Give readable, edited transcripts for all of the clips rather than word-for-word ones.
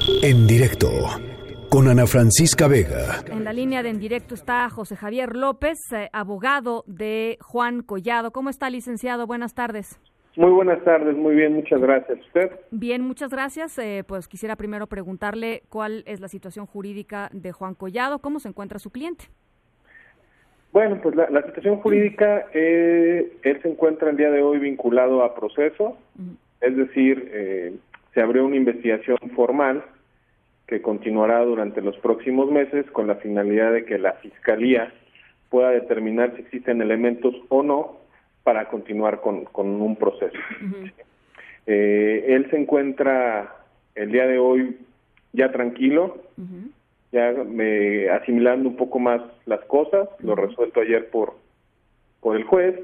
En directo con Ana Francisca Vega. En la línea de En Directo está José Javier López, abogado de Juan Collado. ¿Cómo está, licenciado? Buenas tardes. Muy buenas tardes, muy bien, muchas gracias. ¿Usted? Bien, muchas gracias. Pues quisiera primero preguntarle cuál es la situación jurídica de Juan Collado, cómo se encuentra su cliente. Bueno, pues la situación jurídica, él se encuentra el día de hoy vinculado a proceso, es decir, se abrió una investigación formal que continuará durante los próximos meses con la finalidad de que la Fiscalía pueda determinar si existen elementos o no para continuar con un proceso. Él se encuentra el día de hoy ya tranquilo, ya asimilando un poco más las cosas, lo resuelto ayer por el juez,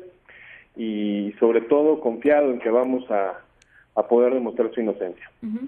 y sobre todo confiado en que vamos a poder demostrar su inocencia.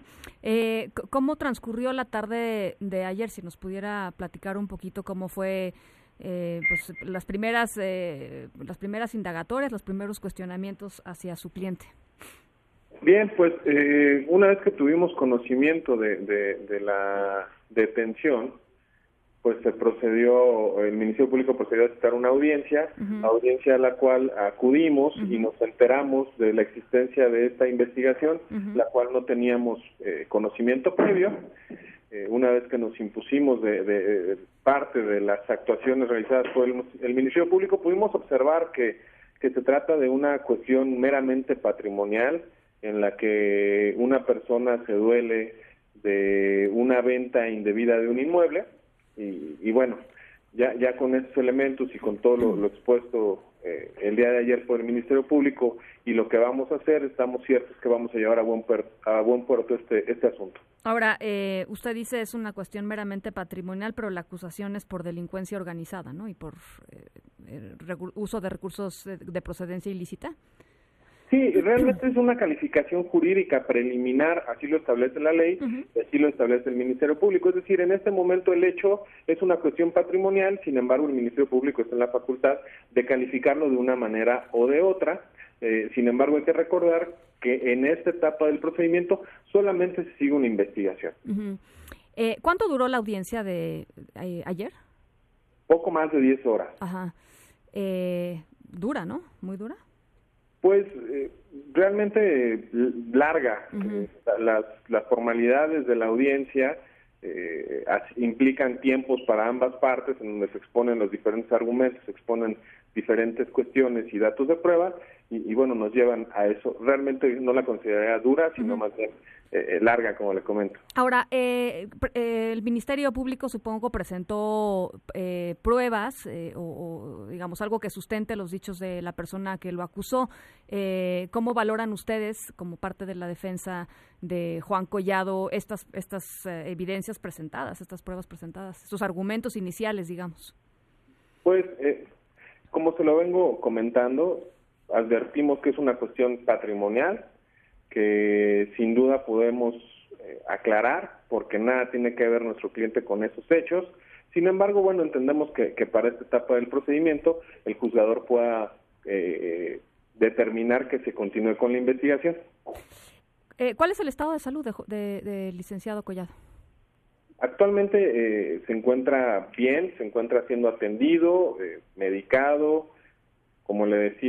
¿Cómo transcurrió la tarde de ayer? Si nos pudiera platicar un poquito cómo fue pues las primeras indagatorias, los primeros cuestionamientos hacia su cliente. Bien, pues una vez que tuvimos conocimiento de la detención, pues el Ministerio Público procedió a citar una audiencia, audiencia a la cual acudimos y nos enteramos de la existencia de esta investigación, la cual no teníamos conocimiento previo. Una vez que nos impusimos de parte de las actuaciones realizadas por el Ministerio Público, pudimos observar que se trata de una cuestión meramente patrimonial, en la que una persona se duele de una venta indebida de un inmueble, y bueno, ya con estos elementos y con todo lo expuesto el día de ayer por el Ministerio Público y lo que vamos a hacer, estamos ciertos que vamos a llevar a buen puerto este asunto. Ahora, usted dice es una cuestión meramente patrimonial, pero la acusación es por delincuencia organizada, ¿no? Y por uso de recursos de procedencia ilícita. Sí, realmente es una calificación jurídica preliminar, así lo establece la ley, y así lo establece el Ministerio Público. Es decir, en este momento el hecho es una cuestión patrimonial, sin embargo el Ministerio Público está en la facultad de calificarlo de una manera o de otra. Sin embargo, hay que recordar que en esta etapa del procedimiento solamente se sigue una investigación. ¿Cuánto duró la audiencia de ayer? Poco más de 10 horas. Ajá. Dura, ¿no? Muy dura. Pues realmente larga. Las formalidades de la audiencia implican tiempos para ambas partes, en donde se exponen los diferentes argumentos, se exponen diferentes cuestiones y datos de prueba, y bueno, nos llevan a eso. Realmente no la consideraría dura, sino más bien larga, como le comento. Ahora, el Ministerio Público, supongo, presentó pruebas o digamos algo que sustente los dichos de la persona que lo acusó. ¿Cómo valoran ustedes, como parte de la defensa de Juan Collado, estas evidencias presentadas, estas pruebas presentadas, sus argumentos iniciales, digamos? Pues, como se lo vengo comentando, advertimos que es una cuestión patrimonial, que sin duda podemos aclarar, porque nada tiene que ver nuestro cliente con esos hechos. Sin embargo, bueno, entendemos que para esta etapa del procedimiento el juzgador pueda determinar que se continúe con la investigación. ¿Cuál es el estado de salud de licenciado Collado? Actualmente se encuentra bien, se encuentra siendo atendido, medicado. Como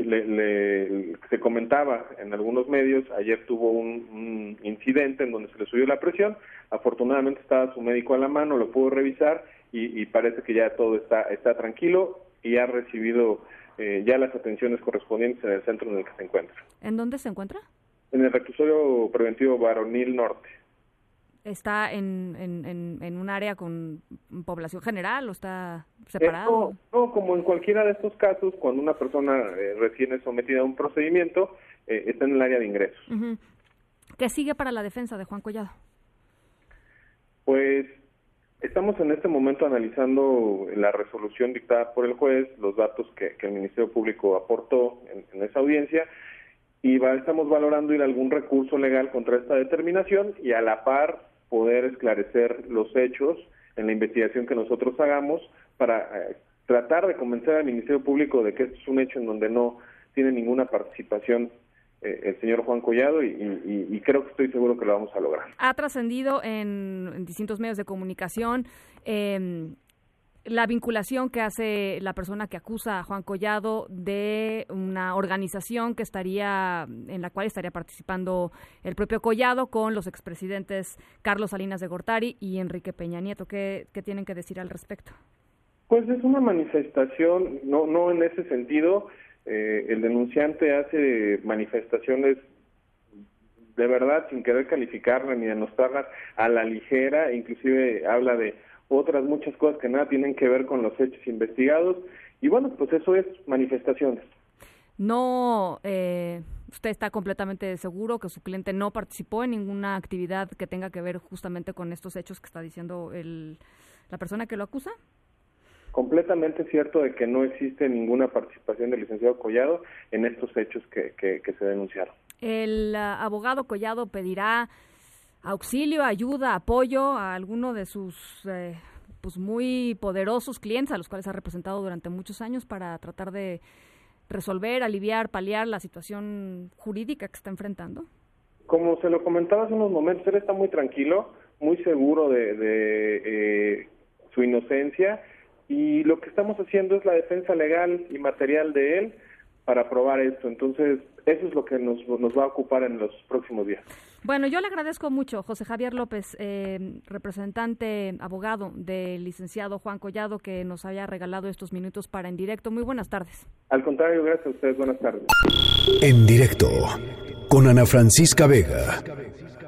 se comentaba en algunos medios, ayer tuvo un incidente en donde se le subió la presión. Afortunadamente estaba su médico a la mano, lo pudo revisar y parece que ya todo está tranquilo y ha recibido ya las atenciones correspondientes en el centro en el que se encuentra. ¿En dónde se encuentra? En el reclusorio preventivo Varonil Norte. ¿Está en un área con población general o está separado? No, como en cualquiera de estos casos, cuando una persona recién es sometida a un procedimiento, está en el área de ingresos. ¿Qué sigue para la defensa de Juan Collado? Pues estamos en este momento analizando la resolución dictada por el juez, los datos que el Ministerio Público aportó en esa audiencia, y estamos valorando ir a algún recurso legal contra esta determinación y a la par poder esclarecer los hechos en la investigación que nosotros hagamos para tratar de convencer al Ministerio Público de que esto es un hecho en donde no tiene ninguna participación el señor Juan Collado y creo que estoy seguro que lo vamos a lograr. Ha trascendido en distintos medios de comunicación la vinculación que hace la persona que acusa a Juan Collado de una organización en la cual estaría participando el propio Collado con los expresidentes Carlos Salinas de Gortari y Enrique Peña Nieto. ¿Qué tienen que decir al respecto? Pues es una manifestación, no en ese sentido. El denunciante hace manifestaciones de verdad sin querer calificarlas ni denostarlas a la ligera, inclusive habla de otras muchas cosas que nada tienen que ver con los hechos investigados, y bueno, pues eso es manifestaciones. No, usted está completamente seguro que su cliente no participó en ninguna actividad que tenga que ver justamente con estos hechos que está diciendo la persona que lo acusa. Completamente cierto de que no existe ninguna participación del licenciado Collado en estos hechos que se denunciaron. El abogado Collado pedirá auxilio, ayuda, apoyo a alguno de sus pues muy poderosos clientes a los cuales ha representado durante muchos años para tratar de resolver, aliviar, paliar la situación jurídica que está enfrentando. Como se lo comentaba hace unos momentos, él está muy tranquilo, muy seguro de su inocencia, y lo que estamos haciendo es la defensa legal y material de él para probar esto. Entonces, eso es lo que nos va a ocupar en los próximos días. Bueno, yo le agradezco mucho, José Javier López, representante, abogado del licenciado Juan Collado, que nos haya regalado estos minutos para En Directo. Muy buenas tardes. Al contrario, gracias a ustedes. Buenas tardes. En Directo, con Ana Francisca Vega.